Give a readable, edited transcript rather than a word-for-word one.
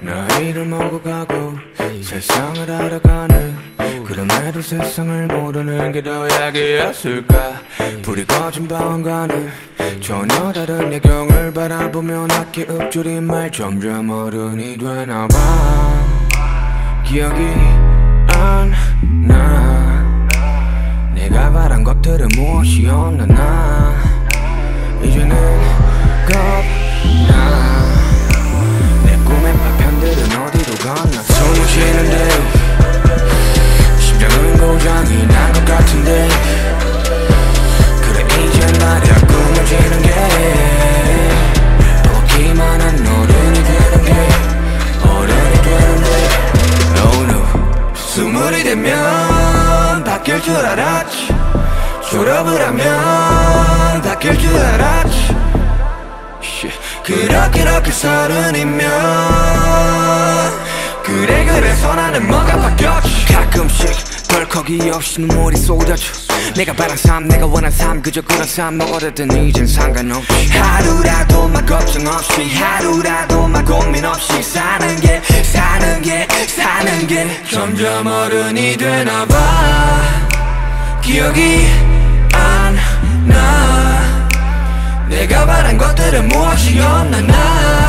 나이를 먹어가고 세상을 알아가는, 그럼에도 세상을 모르는 게 더 약이었을까. 불이 꺼진 방안가는 전혀 다른 야경을 바라보며 낮게 읊조린 말, 점점 어른이 되나봐. 기억이 안 나. 내가 바란 것들은 무엇이었나. 나 이제는 겁나. 내 꿈의 파편들은 어디로 갔나. 숨을 쉬는데 심장은 고장이 난 것 같은데, 그래 이제 말이야 꿈을 지는 게 보기만 한 어른이 되는 게, 어른이 되는데. Oh no. 스물이 되면 바뀔 줄 알았지. 졸업을 하면 바뀔 줄 알았지. 그렇게 서른이면 그래서 나는 뭐가 바뀌었지. 가끔씩 덜컥이 없이 눈물이 쏟아져. 내가 바란 삶, 내가 원한 삶, 그저 그런 삶. 너가 됐든 이젠 상관없이, 하루라도 막 걱정 없이, 하루라도 막 고민 없이 사는 게 점점 어른이 되나봐. 기억이 안 나. 내가 바란 것들은 무엇이었나. 나